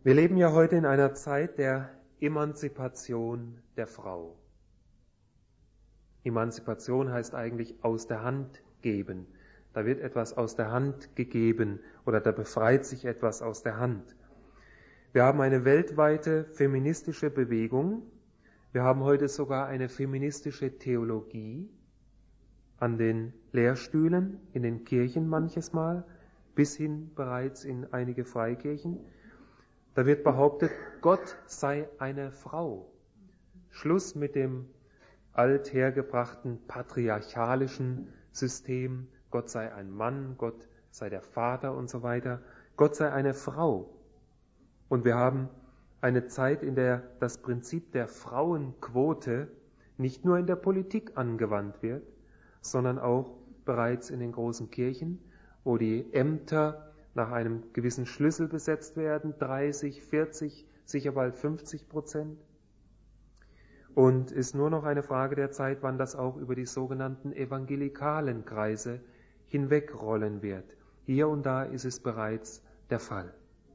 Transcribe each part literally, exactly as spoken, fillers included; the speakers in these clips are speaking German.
Wir leben ja heute in einer Zeit der Emanzipation der Frau. Emanzipation heißt eigentlich aus der Hand geben. Da wird etwas aus der Hand gegeben oder da befreit sich etwas aus der Hand. Wir haben eine weltweite feministische Bewegung. Wir haben heute sogar eine feministische Theologie an den Lehrstühlen, in den Kirchen manches Mal, bis hin bereits in einige Freikirchen. Da wird behauptet, Gott sei eine Frau. Schluss mit dem althergebrachten patriarchalischen System. Gott sei ein Mann, Gott sei der Vater und so weiter. Gott sei eine Frau. Und wir haben eine Zeit, in der das Prinzip der Frauenquote nicht nur in der Politik angewandt wird, sondern auch bereits in den großen Kirchen, wo die Ämter nach einem gewissen Schlüssel besetzt werden, dreißig, vierzig, sicher bald fünfzig Prozent. Und ist nur noch eine Frage der Zeit, wann das auch über die sogenannten evangelikalen Kreise hinwegrollen wird. Hier und da ist es bereits der Fall.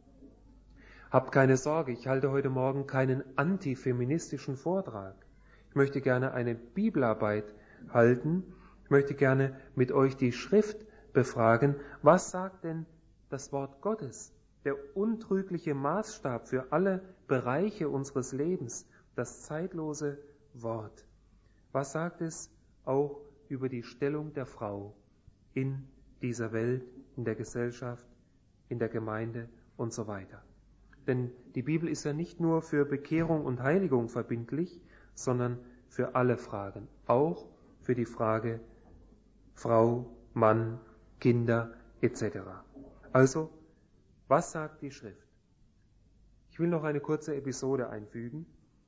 Habt keine Sorge, ich halte heute Morgen keinen antifeministischen Vortrag. Ich möchte gerne eine Bibelarbeit halten. Ich möchte gerne mit euch die Schrift befragen. Was sagt denn das Wort Gottes, der untrügliche Maßstab für alle Bereiche unseres Lebens, das zeitlose Wort? Was sagt es auch über die Stellung der Frau in dieser Welt, in der Gesellschaft, in der Gemeinde und so weiter? Denn die Bibel ist ja nicht nur für Bekehrung und Heiligung verbindlich, sondern für alle Fragen, auch für die Frage Frau, Mann, Kinder et cetera. Also, was sagt die Schrift? Ich will noch eine kurze Episode einfügen.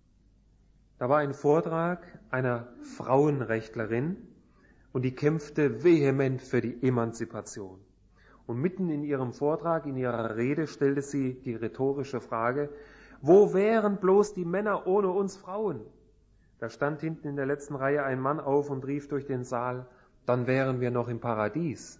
Da war ein Vortrag einer Frauenrechtlerin und die kämpfte vehement für die Emanzipation. Und mitten in ihrem Vortrag, in ihrer Rede, stellte sie die rhetorische Frage, wo wären bloß die Männer ohne uns Frauen? Da stand hinten in der letzten Reihe ein Mann auf und rief durch den Saal, dann wären wir noch im Paradies.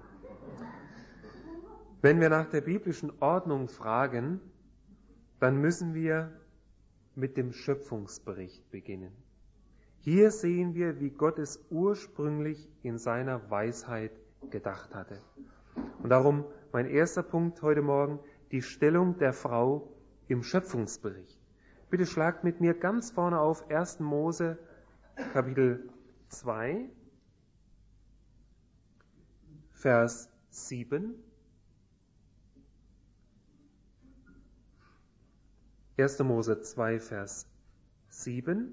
Wenn wir nach der biblischen Ordnung fragen, dann müssen wir mit dem Schöpfungsbericht beginnen. Hier sehen wir, wie Gott es ursprünglich in seiner Weisheit gedacht hatte. Und darum mein erster Punkt heute Morgen, die Stellung der Frau im Schöpfungsbericht. Bitte schlagt mit mir ganz vorne auf erster Mose Kapitel zwei, Vers sieben. erster Mose zwei, Vers sieben,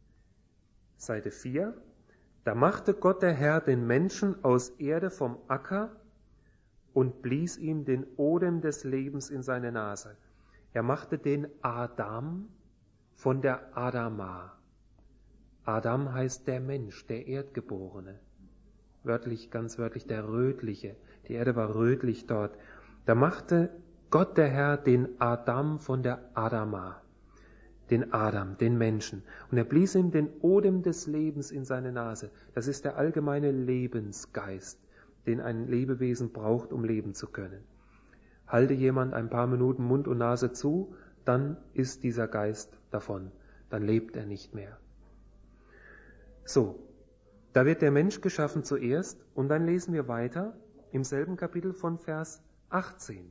Seite vier. Da machte Gott der Herr den Menschen aus Erde vom Acker und blies ihm den Odem des Lebens in seine Nase. Er machte den Adam von der Adama. Adam heißt der Mensch, der Erdgeborene. Wörtlich, ganz wörtlich der Rötliche. Die Erde war rötlich dort. Da machte Gott der Herr den Adam von der Adama, den Adam, den Menschen. Und er blies ihm den Odem des Lebens in seine Nase. Das ist der allgemeine Lebensgeist, den ein Lebewesen braucht, um leben zu können. Halte jemand ein paar Minuten Mund und Nase zu, dann ist dieser Geist davon. Dann lebt er nicht mehr. So, da wird der Mensch geschaffen zuerst und dann lesen wir weiter im selben Kapitel von Vers achtzehn.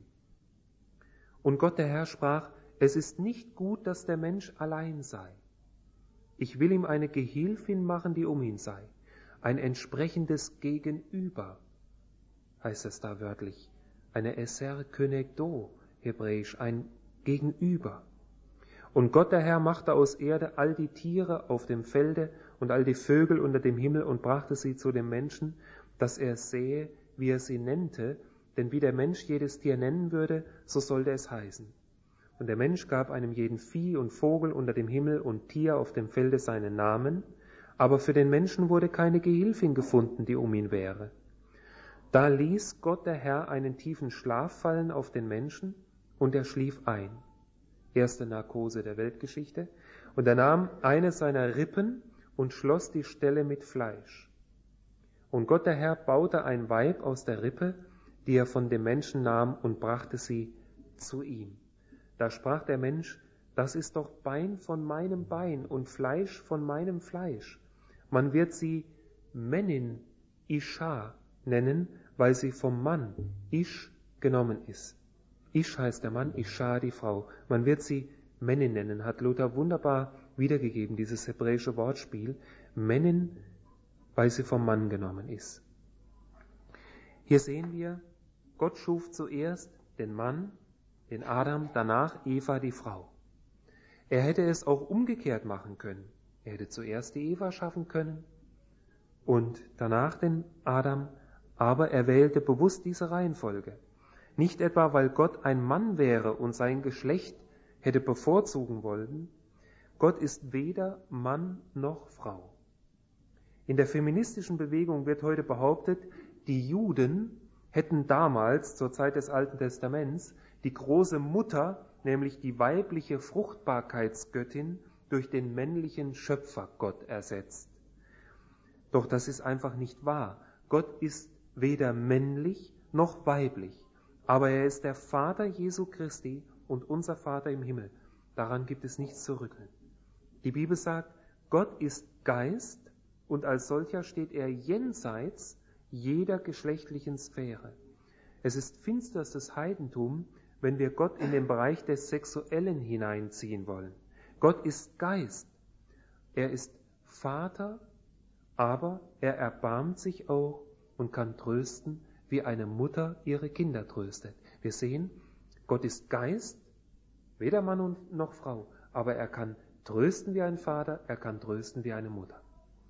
Und Gott der Herr sprach, es ist nicht gut, dass der Mensch allein sei. Ich will ihm eine Gehilfin machen, die um ihn sei. Ein entsprechendes Gegenüber, heißt es da wörtlich. Eine Eser Könegdo, hebräisch, ein Gegenüber. Und Gott der Herr machte aus Erde all die Tiere auf dem Felde und all die Vögel unter dem Himmel und brachte sie zu dem Menschen, dass er sähe, wie er sie nennte, denn wie der Mensch jedes Tier nennen würde, so sollte es heißen. Und der Mensch gab einem jeden Vieh und Vogel unter dem Himmel und Tier auf dem Felde seinen Namen, aber für den Menschen wurde keine Gehilfin gefunden, die um ihn wäre. Da ließ Gott der Herr einen tiefen Schlaf fallen auf den Menschen, und er schlief ein. Erste Narkose der Weltgeschichte. Und er nahm eine seiner Rippen und schloss die Stelle mit Fleisch. Und Gott der Herr baute ein Weib aus der Rippe, die er von dem Menschen nahm und brachte sie zu ihm. Da sprach der Mensch, das ist doch Bein von meinem Bein und Fleisch von meinem Fleisch. Man wird sie Menin Isha nennen, weil sie vom Mann Ish genommen ist. Ish heißt der Mann, Isha die Frau. Man wird sie Menin nennen, hat Luther wunderbar wiedergegeben, dieses hebräische Wortspiel. Menin, weil sie vom Mann genommen ist. Hier sehen wir, Gott schuf zuerst den Mann, den Adam, danach Eva, die Frau. Er hätte es auch umgekehrt machen können. Er hätte zuerst die Eva schaffen können und danach den Adam, aber er wählte bewusst diese Reihenfolge. Nicht etwa, weil Gott ein Mann wäre und sein Geschlecht hätte bevorzugen wollen. Gott ist weder Mann noch Frau. In der feministischen Bewegung wird heute behauptet, die Juden hätten damals, zur Zeit des Alten Testaments, die große Mutter, nämlich die weibliche Fruchtbarkeitsgöttin, durch den männlichen Schöpfergott ersetzt. Doch das ist einfach nicht wahr. Gott ist weder männlich noch weiblich, aber er ist der Vater Jesu Christi und unser Vater im Himmel. Daran gibt es nichts zu rütteln. Die Bibel sagt, Gott ist Geist und als solcher steht er jenseits jeder geschlechtlichen Sphäre. Es ist finsterstes Heidentum, wenn wir Gott in den Bereich des Sexuellen hineinziehen wollen. Gott ist Geist. Er ist Vater, aber er erbarmt sich auch und kann trösten, wie eine Mutter ihre Kinder tröstet. Wir sehen, Gott ist Geist, weder Mann noch Frau, aber er kann trösten wie ein Vater, er kann trösten wie eine Mutter.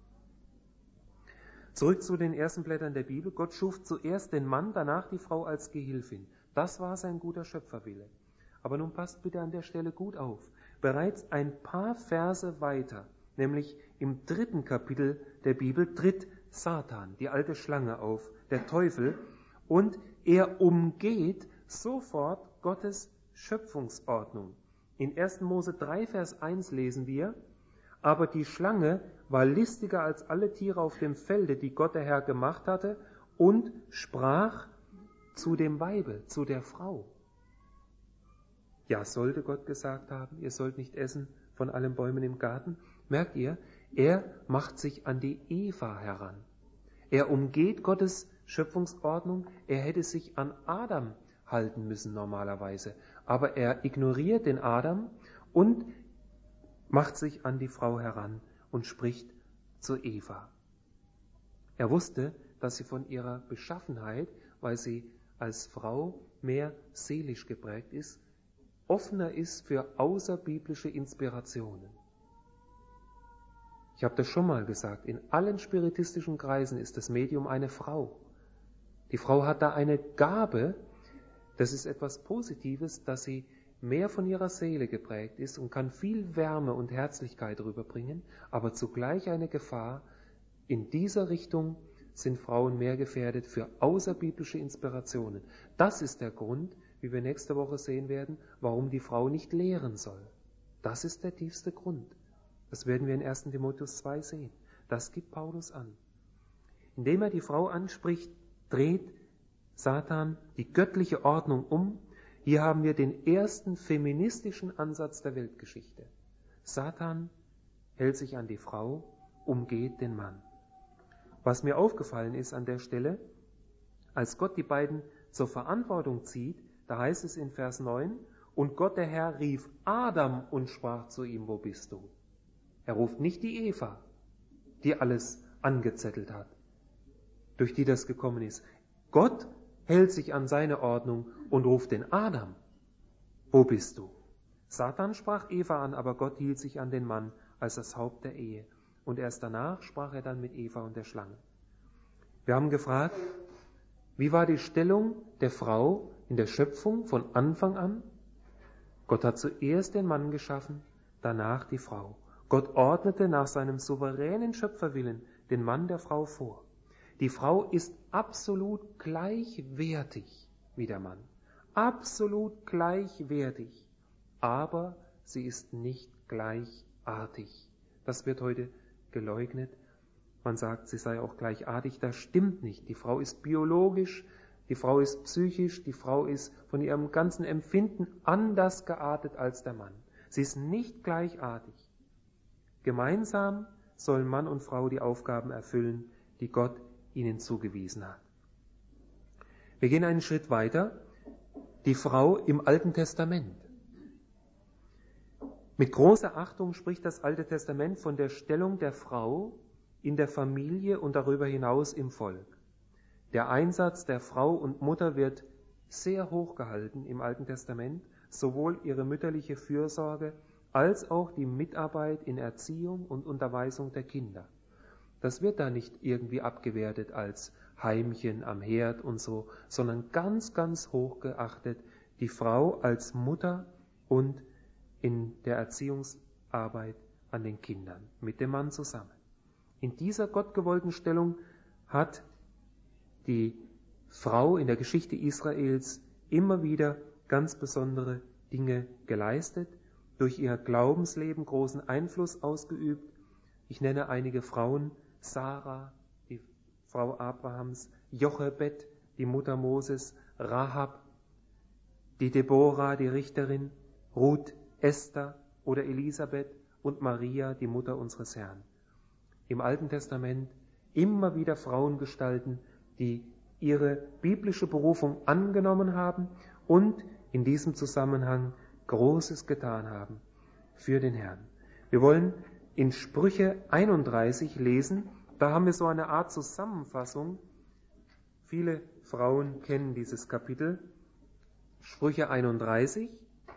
Zurück zu den ersten Blättern der Bibel. Gott schuf zuerst den Mann, danach die Frau als Gehilfin. Das war sein guter Schöpferwille. Aber nun passt bitte an der Stelle gut auf. Bereits ein paar Verse weiter, nämlich im dritten Kapitel der Bibel, tritt Satan, die alte Schlange, auf, der Teufel, und er umgeht sofort Gottes Schöpfungsordnung. In ersten Mose drei, Vers eins lesen wir, aber die Schlange war listiger als alle Tiere auf dem Felde, die Gott der Herr gemacht hatte, und sprach zu dem Weibe, zu der Frau. Ja, sollte Gott gesagt haben, ihr sollt nicht essen von allen Bäumen im Garten? Merkt ihr, er macht sich an die Eva heran. Er umgeht Gottes Schöpfungsordnung, er hätte sich an Adam halten müssen normalerweise, aber er ignoriert den Adam und macht sich an die Frau heran und spricht zu Eva. Er wusste, dass sie von ihrer Beschaffenheit, weil sie als Frau mehr seelisch geprägt ist, offener ist für außerbiblische Inspirationen. Ich habe das schon mal gesagt, in allen spiritistischen Kreisen ist das Medium eine Frau. Die Frau hat da eine Gabe, das ist etwas Positives, dass sie mehr von ihrer Seele geprägt ist und kann viel Wärme und Herzlichkeit rüberbringen, aber zugleich eine Gefahr. In dieser Richtung sind Frauen mehr gefährdet für außerbiblische Inspirationen. Das ist der Grund, wie wir nächste Woche sehen werden, warum die Frau nicht lehren soll. Das ist der tiefste Grund. Das werden wir in ersten Timotheus zwei sehen. Das gibt Paulus an. Indem er die Frau anspricht, dreht Satan die göttliche Ordnung um. Hier haben wir den ersten feministischen Ansatz der Weltgeschichte. Satan hält sich an die Frau, umgeht den Mann. Was mir aufgefallen ist an der Stelle, als Gott die beiden zur Verantwortung zieht, da heißt es in Vers neun, und Gott der Herr rief Adam und sprach zu ihm, wo bist du? Er ruft nicht die Eva, die alles angezettelt hat, durch die das gekommen ist. Gott hält sich an seine Ordnung und ruft den Adam. Wo bist du? Satan sprach Eva an, aber Gott hielt sich an den Mann als das Haupt der Ehe. Und erst danach sprach er dann mit Eva und der Schlange. Wir haben gefragt, wie war die Stellung der Frau in der Schöpfung von Anfang an? Gott hat zuerst den Mann geschaffen, danach die Frau. Gott ordnete nach seinem souveränen Schöpferwillen den Mann der Frau vor. Die Frau ist absolut gleichwertig wie der Mann. Absolut gleichwertig. Aber sie ist nicht gleichartig. Das wird heute geleugnet. Man sagt, sie sei auch gleichartig. Das stimmt nicht. Die Frau ist biologisch Die Frau ist psychisch, die Frau ist von ihrem ganzen Empfinden anders geartet als der Mann. Sie ist nicht gleichartig. Gemeinsam sollen Mann und Frau die Aufgaben erfüllen, die Gott ihnen zugewiesen hat. Wir gehen einen Schritt weiter. Die Frau im Alten Testament. Mit großer Achtung spricht das Alte Testament von der Stellung der Frau in der Familie und darüber hinaus im Volk. Der Einsatz der Frau und Mutter wird sehr hoch gehalten im Alten Testament, sowohl ihre mütterliche Fürsorge als auch die Mitarbeit in Erziehung und Unterweisung der Kinder. Das wird da nicht irgendwie abgewertet als Heimchen am Herd und so, sondern ganz, ganz hoch geachtet, die Frau als Mutter und in der Erziehungsarbeit an den Kindern, mit dem Mann zusammen. In dieser gottgewollten Stellung hat die Frau in der Geschichte Israels immer wieder ganz besondere Dinge geleistet, durch ihr Glaubensleben großen Einfluss ausgeübt. Ich nenne einige Frauen: Sarah, die Frau Abrahams, Jochebed, die Mutter Moses, Rahab, die Deborah, die Richterin, Ruth, Esther oder Elisabeth und Maria, die Mutter unseres Herrn. Im Alten Testament immer wieder Frauengestalten, die ihre biblische Berufung angenommen haben und in diesem Zusammenhang Großes getan haben für den Herrn. Wir wollen in Sprüche einunddreißig lesen, da haben wir so eine Art Zusammenfassung. Viele Frauen kennen dieses Kapitel. Sprüche einunddreißig.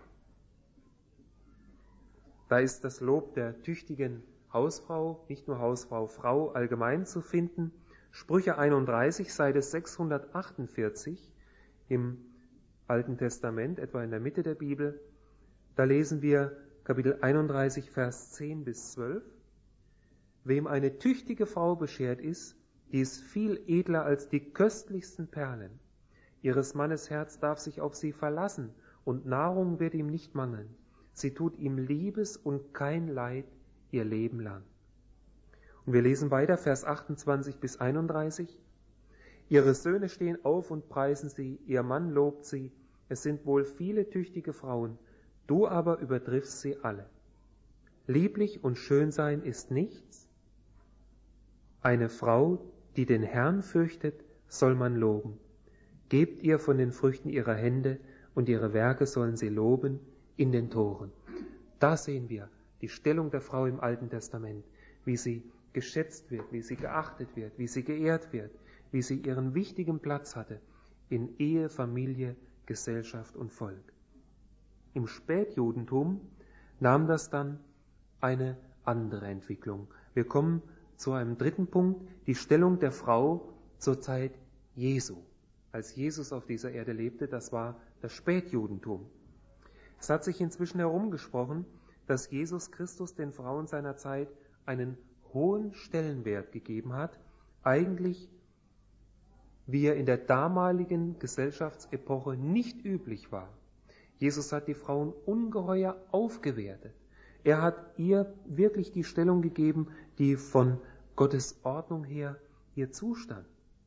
Da ist das Lob der tüchtigen Hausfrau, nicht nur Hausfrau, Frau allgemein zu finden. Sprüche einunddreißig, Seite sechshundertachtundvierzig im Alten Testament, etwa in der Mitte der Bibel. Da lesen wir Kapitel einunddreißig, Vers zehn bis zwölf. Wem eine tüchtige Frau beschert ist, die ist viel edler als die köstlichsten Perlen. Ihres Mannes Herz darf sich auf sie verlassen und Nahrung wird ihm nicht mangeln. Sie tut ihm Liebes und kein Leid ihr Leben lang. Und wir lesen weiter, Vers achtundzwanzig bis einunddreißig. Ihre Söhne stehen auf und preisen sie, ihr Mann lobt sie. Es sind wohl viele tüchtige Frauen, du aber übertriffst sie alle. Lieblich und schön sein ist nichts. Eine Frau, die den Herrn fürchtet, soll man loben. Gebt ihr von den Früchten ihrer Hände und ihre Werke sollen sie loben in den Toren. Da sehen wir die Stellung der Frau im Alten Testament, wie sie geschätzt wird, wie sie geachtet wird, wie sie geehrt wird, wie sie ihren wichtigen Platz hatte in Ehe, Familie, Gesellschaft und Volk. Im Spätjudentum nahm das dann eine andere Entwicklung. Wir kommen zu einem dritten Punkt, die Stellung der Frau zur Zeit Jesu. Als Jesus auf dieser Erde lebte, das war das Spätjudentum. Es hat sich inzwischen herumgesprochen, dass Jesus Christus den Frauen seiner Zeit einen hohen Stellenwert gegeben hat, eigentlich wie er in der damaligen Gesellschaftsepoche nicht üblich war. Jesus hat die Frauen ungeheuer aufgewertet. Er hat ihr wirklich die Stellung gegeben, die von Gottes Ordnung her ihr zustand.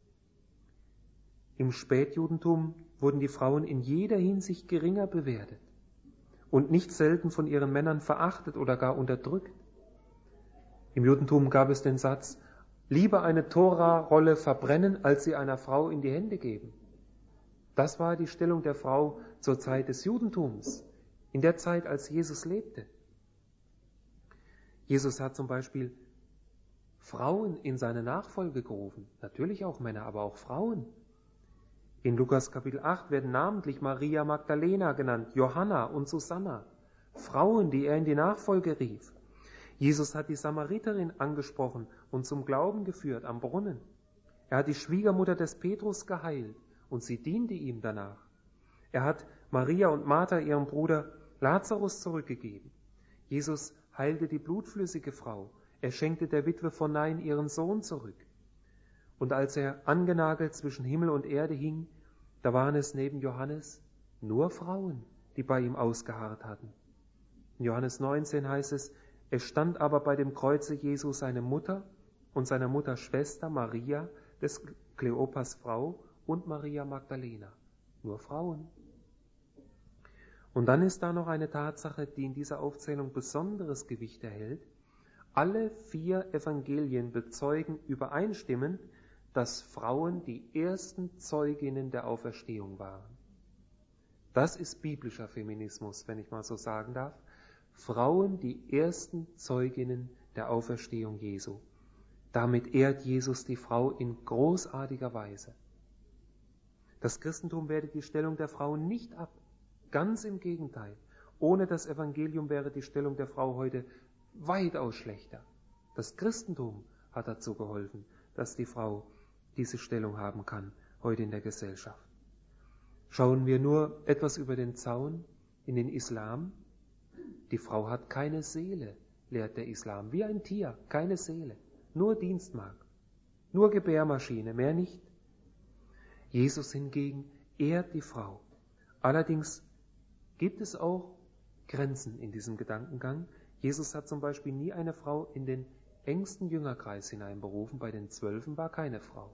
Im Spätjudentum wurden die Frauen in jeder Hinsicht geringer bewertet und nicht selten von ihren Männern verachtet oder gar unterdrückt. Im Judentum gab es den Satz, lieber eine Tora-Rolle verbrennen, als sie einer Frau in die Hände geben. Das war die Stellung der Frau zur Zeit des Judentums, in der Zeit, als Jesus lebte. Jesus hat zum Beispiel Frauen in seine Nachfolge gerufen, natürlich auch Männer, aber auch Frauen. In Lukas Kapitel acht werden namentlich Maria Magdalena genannt, Johanna und Susanna, Frauen, die er in die Nachfolge rief. Jesus hat die Samariterin angesprochen und zum Glauben geführt am Brunnen. Er hat die Schwiegermutter des Petrus geheilt und sie diente ihm danach. Er hat Maria und Martha ihrem Bruder Lazarus zurückgegeben. Jesus heilte die blutflüssige Frau. Er schenkte der Witwe von Nain ihren Sohn zurück. Und als er angenagelt zwischen Himmel und Erde hing, da waren es neben Johannes nur Frauen, die bei ihm ausgeharrt hatten. In Johannes neunzehn heißt es, es stand aber bei dem Kreuze Jesu seine Mutter und seiner Mutter Schwester Maria, des Kleopas Frau und Maria Magdalena. Nur Frauen. Und dann ist da noch eine Tatsache, die in dieser Aufzählung besonderes Gewicht erhält. Alle vier Evangelien bezeugen übereinstimmend, dass Frauen die ersten Zeuginnen der Auferstehung waren. Das ist biblischer Feminismus, wenn ich mal so sagen darf. Frauen die ersten Zeuginnen der Auferstehung Jesu. Damit ehrt Jesus die Frau in großartiger Weise. Das Christentum wertet die Stellung der Frau nicht ab. Ganz im Gegenteil. Ohne das Evangelium wäre die Stellung der Frau heute weitaus schlechter. Das Christentum hat dazu geholfen, dass die Frau diese Stellung haben kann, heute in der Gesellschaft. Schauen wir nur etwas über den Zaun in den Islam. Die Frau hat keine Seele, lehrt der Islam, wie ein Tier, keine Seele, nur Dienstmagd, nur Gebärmaschine, mehr nicht. Jesus hingegen ehrt die Frau. Allerdings gibt es auch Grenzen in diesem Gedankengang. Jesus hat zum Beispiel nie eine Frau in den engsten Jüngerkreis hineinberufen, bei den Zwölfen war keine Frau.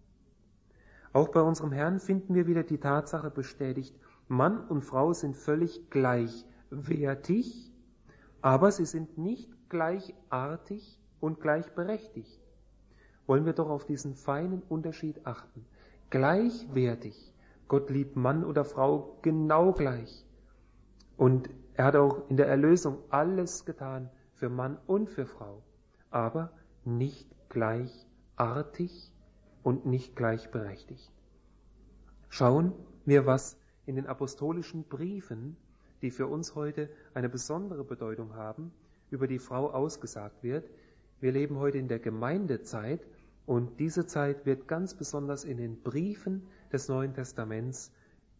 Auch bei unserem Herrn finden wir wieder die Tatsache bestätigt, Mann und Frau sind völlig gleichwertig, aber sie sind nicht gleichartig und gleichberechtigt. Wollen wir doch auf diesen feinen Unterschied achten. Gleichwertig. Gott liebt Mann oder Frau genau gleich. Und er hat auch in der Erlösung alles getan für Mann und für Frau, aber nicht gleichartig und nicht gleichberechtigt. Schauen wir, was in den apostolischen Briefen, die für uns heute eine besondere Bedeutung haben, über die Frau ausgesagt wird. Wir leben heute in der Gemeindezeit und diese Zeit wird ganz besonders in den Briefen des Neuen Testaments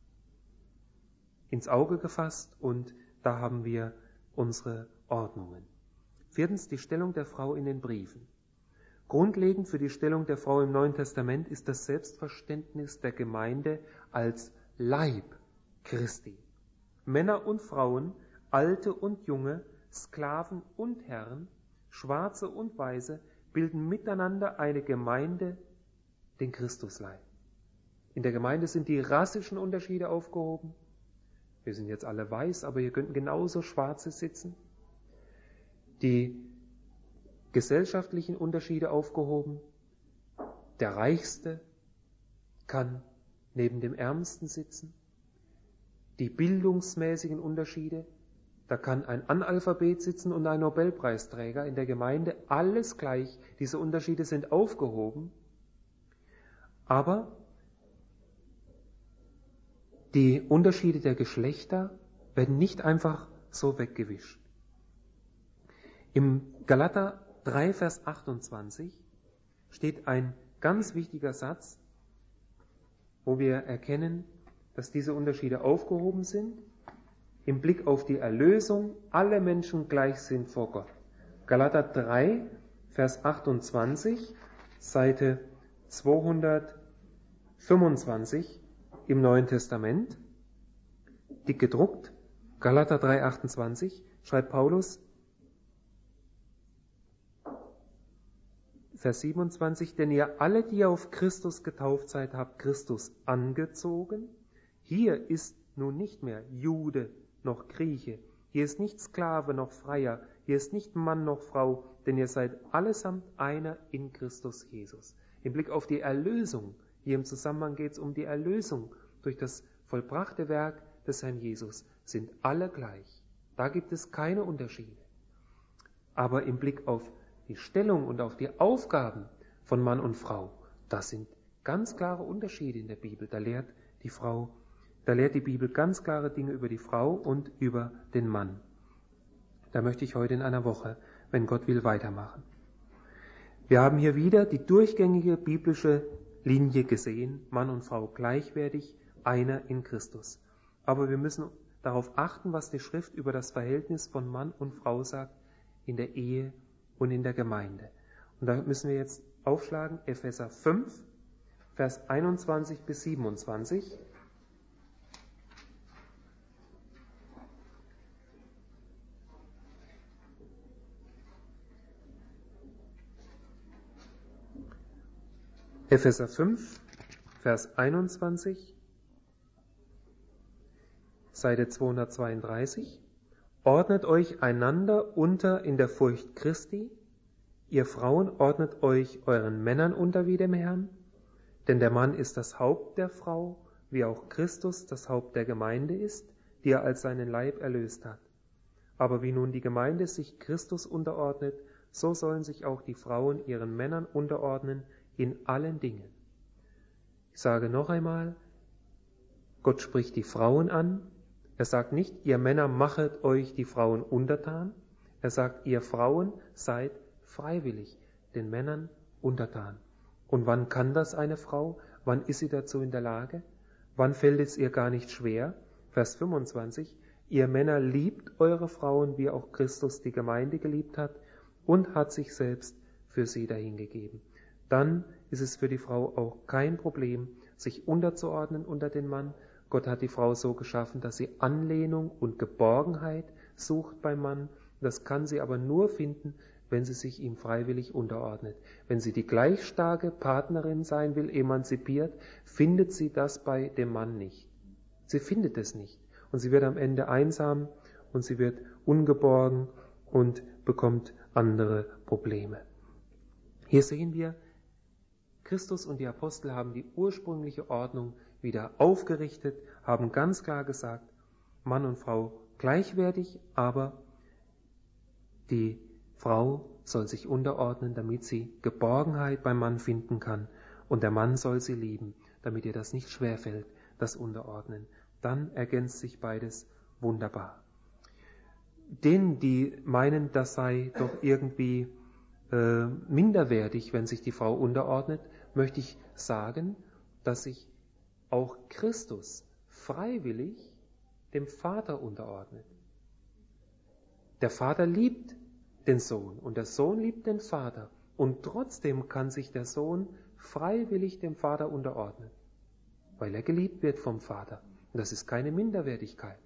ins Auge gefasst und da haben wir unsere Ordnungen. Viertens, die Stellung der Frau in den Briefen. Grundlegend für die Stellung der Frau im Neuen Testament ist das Selbstverständnis der Gemeinde als Leib Christi. Männer und Frauen, Alte und Junge, Sklaven und Herren, Schwarze und Weiße bilden miteinander eine Gemeinde, den Christusleib. In der Gemeinde sind die rassischen Unterschiede aufgehoben. Wir sind jetzt alle weiß, aber hier könnten genauso Schwarze sitzen. Die gesellschaftlichen Unterschiede aufgehoben. Der Reichste kann neben dem Ärmsten sitzen. Die bildungsmäßigen Unterschiede, da kann ein Analphabet sitzen und ein Nobelpreisträger in der Gemeinde, alles gleich. Diese Unterschiede sind aufgehoben. Aber die Unterschiede der Geschlechter werden nicht einfach so weggewischt. Im Galater drei, Vers achtundzwanzig steht ein ganz wichtiger Satz, wo wir erkennen, dass diese Unterschiede aufgehoben sind, im Blick auf die Erlösung, alle Menschen gleich sind vor Gott. Galater drei, Vers achtundzwanzig, Seite zweihundertfünfundzwanzig im Neuen Testament, dick gedruckt, Galater drei, achtundzwanzig, schreibt Paulus, Vers siebenundzwanzig, denn ihr alle, die auf Christus getauft seid, habt Christus angezogen. Hier ist nun nicht mehr Jude noch Grieche, hier ist nicht Sklave noch Freier, hier ist nicht Mann noch Frau, denn ihr seid allesamt einer in Christus Jesus. Im Blick auf die Erlösung, hier im Zusammenhang geht es um die Erlösung durch das vollbrachte Werk des Herrn Jesus, sind alle gleich. Da gibt es keine Unterschiede. Aber im Blick auf die Stellung und auf die Aufgaben von Mann und Frau, das sind ganz klare Unterschiede in der Bibel. Da lehrt die Frau, da lehrt die Bibel ganz klare Dinge über die Frau und über den Mann. Da möchte ich heute in einer Woche, wenn Gott will, weitermachen. Wir haben hier wieder die durchgängige biblische Linie gesehen, Mann und Frau gleichwertig, einer in Christus. Aber wir müssen darauf achten, was die Schrift über das Verhältnis von Mann und Frau sagt in der Ehe und in der Gemeinde. Und da müssen wir jetzt aufschlagen, Epheser fünf, Vers einundzwanzig bis siebenundzwanzig. Epheser fünf, Vers einundzwanzig, Seite zweihundertzweiunddreißig. Ordnet euch einander unter in der Furcht Christi. Ihr Frauen ordnet euch euren Männern unter wie dem Herrn. Denn der Mann ist das Haupt der Frau, wie auch Christus das Haupt der Gemeinde ist, die er als seinen Leib erlöst hat. Aber wie nun die Gemeinde sich Christus unterordnet, so sollen sich auch die Frauen ihren Männern unterordnen in allen Dingen. Ich sage noch einmal, Gott spricht die Frauen an. Er sagt nicht, ihr Männer machet euch die Frauen untertan. Er sagt, ihr Frauen seid freiwillig den Männern untertan. Und wann kann das eine Frau? Wann ist sie dazu in der Lage? Wann fällt es ihr gar nicht schwer? Vers fünfundzwanzig. Ihr Männer liebt eure Frauen, wie auch Christus die Gemeinde geliebt hat und hat sich selbst für sie dahingegeben. Dann ist es für die Frau auch kein Problem, sich unterzuordnen unter den Mann. Gott hat die Frau so geschaffen, dass sie Anlehnung und Geborgenheit sucht beim Mann. Das kann sie aber nur finden, wenn sie sich ihm freiwillig unterordnet. Wenn sie die gleich starke Partnerin sein will, emanzipiert, findet sie das bei dem Mann nicht. Sie findet es nicht. Und sie wird am Ende einsam und sie wird ungeborgen und bekommt andere Probleme. Hier sehen wir, Christus und die Apostel haben die ursprüngliche Ordnung wieder aufgerichtet, haben ganz klar gesagt, Mann und Frau gleichwertig, aber die Frau soll sich unterordnen, damit sie Geborgenheit beim Mann finden kann. Und der Mann soll sie lieben, damit ihr das nicht schwerfällt, das Unterordnen. Dann ergänzt sich beides wunderbar. Denen, die meinen, das sei doch irgendwie äh, minderwertig, wenn sich die Frau unterordnet, möchte ich sagen, dass sich auch Christus freiwillig dem Vater unterordnet. Der Vater liebt den Sohn und der Sohn liebt den Vater und trotzdem kann sich der Sohn freiwillig dem Vater unterordnen, weil er geliebt wird vom Vater. Und das ist keine Minderwertigkeit.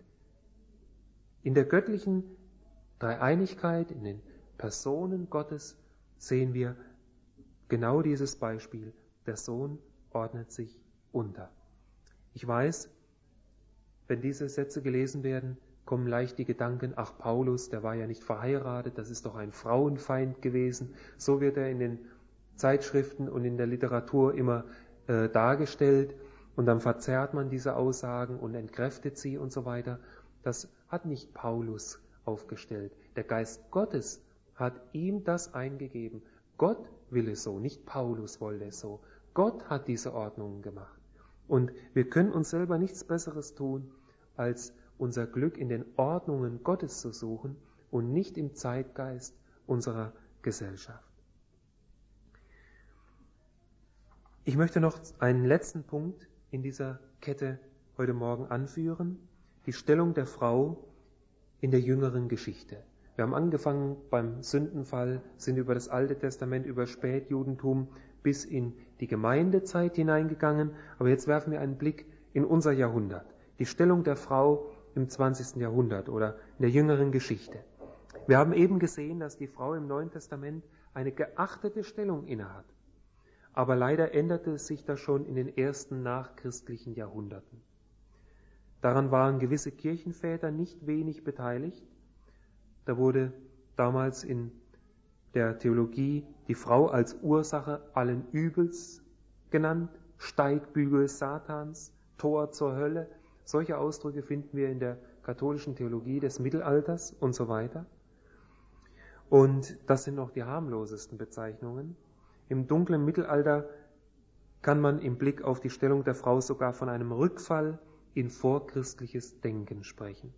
In der göttlichen Dreieinigkeit, in den Personen Gottes sehen wir genau dieses Beispiel. Der Sohn ordnet sich unter. Ich weiß, wenn diese Sätze gelesen werden, kommen leicht die Gedanken, ach Paulus, der war ja nicht verheiratet, das ist doch ein Frauenfeind gewesen. So wird er in den Zeitschriften und in der Literatur immer äh, dargestellt und dann verzerrt man diese Aussagen und entkräftet sie und so weiter. Das hat nicht Paulus aufgestellt. Der Geist Gottes hat ihm das eingegeben. Gott will es so, nicht Paulus wollte es so. Gott hat diese Ordnungen gemacht. Und wir können uns selber nichts Besseres tun, als unser Glück in den Ordnungen Gottes zu suchen und nicht im Zeitgeist unserer Gesellschaft. Ich möchte noch einen letzten Punkt in dieser Kette heute Morgen anführen, die Stellung der Frau in der jüngeren Geschichte. Wir haben angefangen beim Sündenfall, sind über das Alte Testament, über Spätjudentum bis in die Gemeindezeit hineingegangen, aber jetzt werfen wir einen Blick in unser Jahrhundert, die Stellung der Frau im zwanzigsten Jahrhundert oder in der jüngeren Geschichte. Wir haben eben gesehen, dass die Frau im Neuen Testament eine geachtete Stellung innehat. Aber leider änderte sich das schon in den ersten nachchristlichen Jahrhunderten. Daran waren gewisse Kirchenväter nicht wenig beteiligt. Da wurde damals in der Theologie die Frau als Ursache allen Übels genannt, Steigbügel Satans, Tor zur Hölle. Solche Ausdrücke finden wir in der katholischen Theologie des Mittelalters und so weiter. Und das sind noch die harmlosesten Bezeichnungen. Im dunklen Mittelalter kann man im Blick auf die Stellung der Frau sogar von einem Rückfall in vorchristliches Denken sprechen.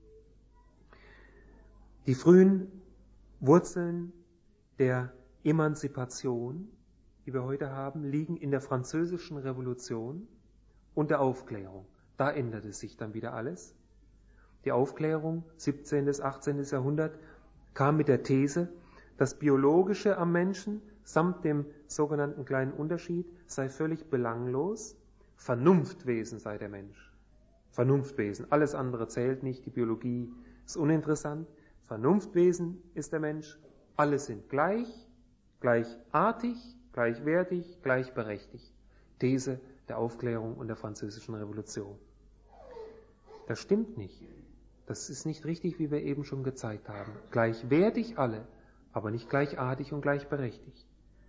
Die frühen Wurzeln der Emanzipation, die wir heute haben, liegen in der Französischen Revolution und der Aufklärung. Da änderte sich dann wieder alles. Die Aufklärung, siebzehnten, achtzehnten Jahrhundert, kam mit der These, das Biologische am Menschen samt dem sogenannten kleinen Unterschied sei völlig belanglos. Vernunftwesen sei der Mensch. Vernunftwesen. Alles andere zählt nicht. Die Biologie ist uninteressant. Vernunftwesen ist der Mensch. Alle sind gleich, gleichartig, gleichwertig, gleichberechtigt. These der Aufklärung und der Französischen Revolution. Das stimmt nicht. Das ist nicht richtig, wie wir eben schon gezeigt haben. Gleichwertig alle, aber nicht gleichartig und gleichberechtigt.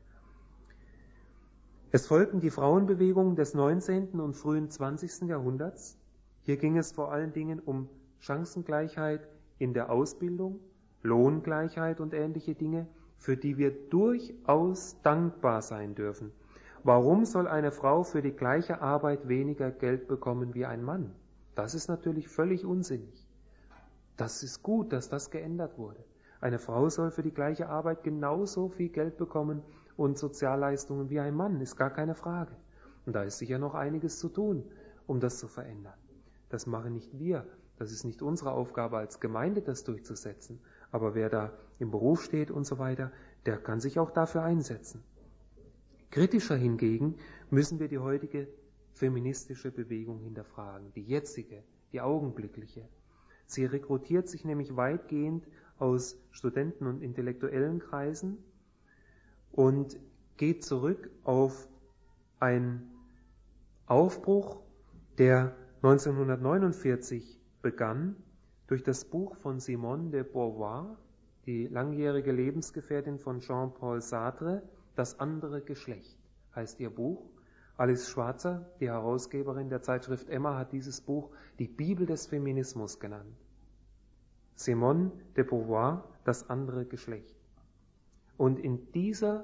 Es folgten die Frauenbewegungen des neunzehnten und frühen zwanzigsten Jahrhunderts. Hier ging es vor allen Dingen um Chancengleichheit in der Ausbildung, Lohngleichheit und ähnliche Dinge, für die wir durchaus dankbar sein dürfen. Warum soll eine Frau für die gleiche Arbeit weniger Geld bekommen wie ein Mann? Das ist natürlich völlig unsinnig. Das ist gut, dass das geändert wurde. Eine Frau soll für die gleiche Arbeit genauso viel Geld bekommen und Sozialleistungen wie ein Mann, ist gar keine Frage. Und da ist sicher noch einiges zu tun, um das zu verändern. Das machen nicht wir. Das ist nicht unsere Aufgabe als Gemeinde, das durchzusetzen. Aber wer da im Beruf steht und so weiter, der kann sich auch dafür einsetzen. Kritischer hingegen müssen wir die heutige feministische Bewegung hinterfragen, die jetzige, die augenblickliche. Sie rekrutiert sich nämlich weitgehend aus Studenten- und intellektuellen Kreisen und geht zurück auf einen Aufbruch, der neunzehnhundertneunundvierzig begann durch das Buch von Simone de Beauvoir, die langjährige Lebensgefährtin von Jean-Paul Sartre, Das andere Geschlecht heißt ihr Buch. Alice Schwarzer, die Herausgeberin der Zeitschrift Emma, hat dieses Buch die Bibel des Feminismus genannt. Simone de Beauvoir, Das andere Geschlecht. Und in dieser,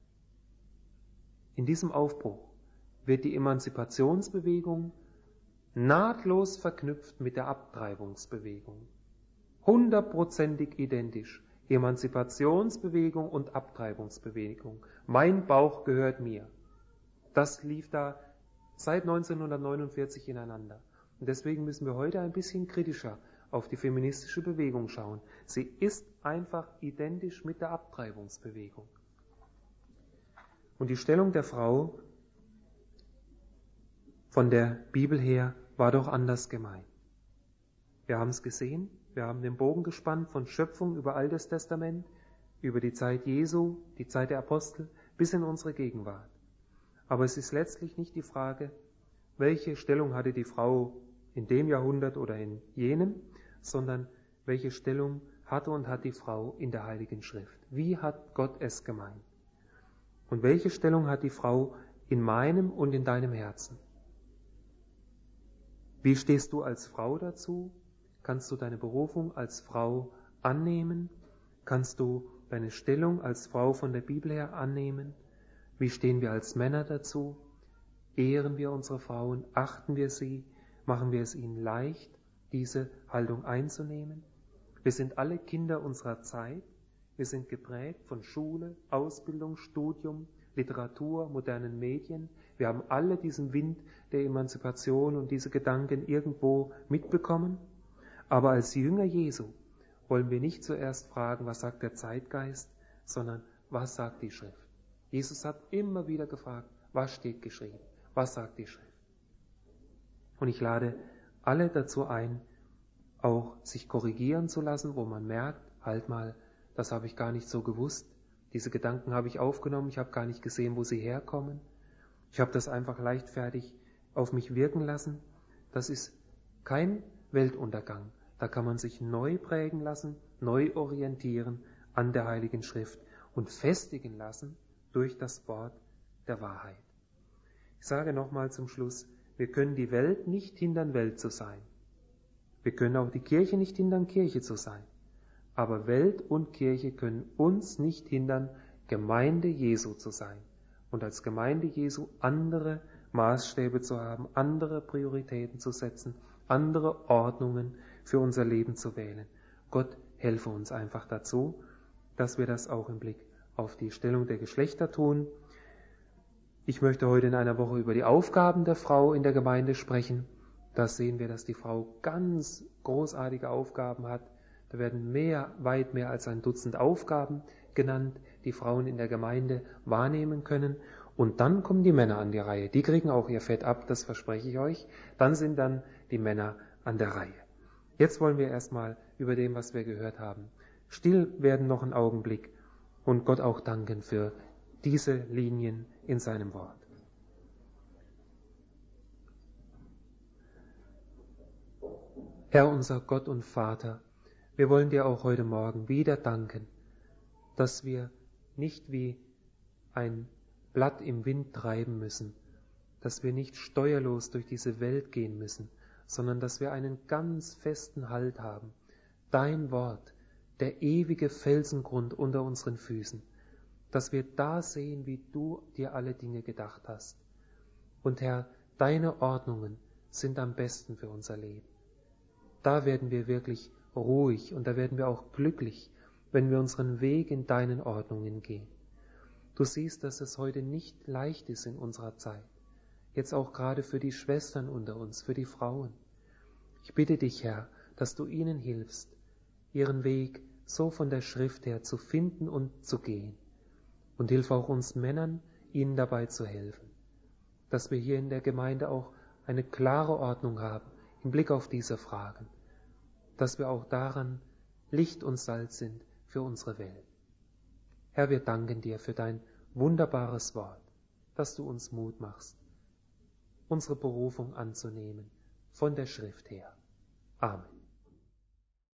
in diesem Aufbruch wird die Emanzipationsbewegung nahtlos verknüpft mit der Abtreibungsbewegung. Hundertprozentig identisch. Emanzipationsbewegung und Abtreibungsbewegung. Mein Bauch gehört mir. Das lief da seit neunzehnhundertneunundvierzig ineinander. Und deswegen müssen wir heute ein bisschen kritischer auf die feministische Bewegung schauen. Sie ist einfach identisch mit der Abtreibungsbewegung. Und die Stellung der Frau von der Bibel her war doch anders gemeint. Wir haben es gesehen, wir haben den Bogen gespannt von Schöpfung über Altes Testament, über die Zeit Jesu, die Zeit der Apostel, bis in unsere Gegenwart. Aber es ist letztlich nicht die Frage, welche Stellung hatte die Frau in dem Jahrhundert oder in jenem, sondern welche Stellung hatte und hat die Frau in der Heiligen Schrift. Wie hat Gott es gemeint? Und welche Stellung hat die Frau in meinem und in deinem Herzen? Wie stehst du als Frau dazu? Kannst du deine Berufung als Frau annehmen? Kannst du deine Stellung als Frau von der Bibel her annehmen? Wie stehen wir als Männer dazu? Ehren wir unsere Frauen? Achten wir sie? Machen wir es ihnen leicht, diese Haltung einzunehmen? Wir sind alle Kinder unserer Zeit. Wir sind geprägt von Schule, Ausbildung, Studium, Literatur, modernen Medien. Wir haben alle diesen Wind der Emanzipation und diese Gedanken irgendwo mitbekommen. Aber als Jünger Jesu wollen wir nicht zuerst fragen, was sagt der Zeitgeist, sondern was sagt die Schrift. Jesus hat immer wieder gefragt, was steht geschrieben, was sagt die Schrift. Und ich lade alle dazu ein, auch sich korrigieren zu lassen, wo man merkt, halt mal, das habe ich gar nicht so gewusst, diese Gedanken habe ich aufgenommen, ich habe gar nicht gesehen, wo sie herkommen. Ich habe das einfach leichtfertig auf mich wirken lassen. Das ist kein Weltuntergang. Da kann man sich neu prägen lassen, neu orientieren an der Heiligen Schrift und festigen lassen durch das Wort der Wahrheit. Ich sage nochmal zum Schluss, wir können die Welt nicht hindern, Welt zu sein. Wir können auch die Kirche nicht hindern, Kirche zu sein. Aber Welt und Kirche können uns nicht hindern, Gemeinde Jesu zu sein und als Gemeinde Jesu andere Maßstäbe zu haben, andere Prioritäten zu setzen, andere Ordnungen für unser Leben zu wählen. Gott helfe uns einfach dazu, dass wir das auch im Blick auf die Stellung der Geschlechter tun. Ich möchte heute in einer Woche über die Aufgaben der Frau in der Gemeinde sprechen. Da sehen wir, dass die Frau ganz großartige Aufgaben hat. Da werden mehr, weit mehr als ein Dutzend Aufgaben genannt, die Frauen in der Gemeinde wahrnehmen können. Und dann kommen die Männer an die Reihe. Die kriegen auch ihr Fett ab, das verspreche ich euch. Dann sind dann die Männer an der Reihe. Jetzt wollen wir erstmal über dem, was wir gehört haben, still werden noch einen Augenblick und Gott auch danken für diese Linien in seinem Wort. Herr unser Gott und Vater, wir wollen dir auch heute Morgen wieder danken, dass wir nicht wie ein Blatt im Wind treiben müssen, dass wir nicht steuerlos durch diese Welt gehen müssen, sondern dass wir einen ganz festen Halt haben. Dein Wort, der ewige Felsengrund unter unseren Füßen, dass wir da sehen, wie du dir alle Dinge gedacht hast. Und Herr, deine Ordnungen sind am besten für unser Leben. Da werden wir wirklich ruhig und da werden wir auch glücklich, wenn wir unseren Weg in deinen Ordnungen gehen. Du siehst, dass es heute nicht leicht ist in unserer Zeit. Jetzt auch gerade für die Schwestern unter uns, für die Frauen. Ich bitte dich, Herr, dass du ihnen hilfst, ihren Weg so von der Schrift her zu finden und zu gehen. Und hilf auch uns Männern, ihnen dabei zu helfen. Dass wir hier in der Gemeinde auch eine klare Ordnung haben im Blick auf diese Fragen. Dass wir auch daran Licht und Salz sind für unsere Welt. Herr, wir danken dir für dein wunderbares Wort, dass du uns Mut machst, unsere Berufung anzunehmen von der Schrift her. Amen.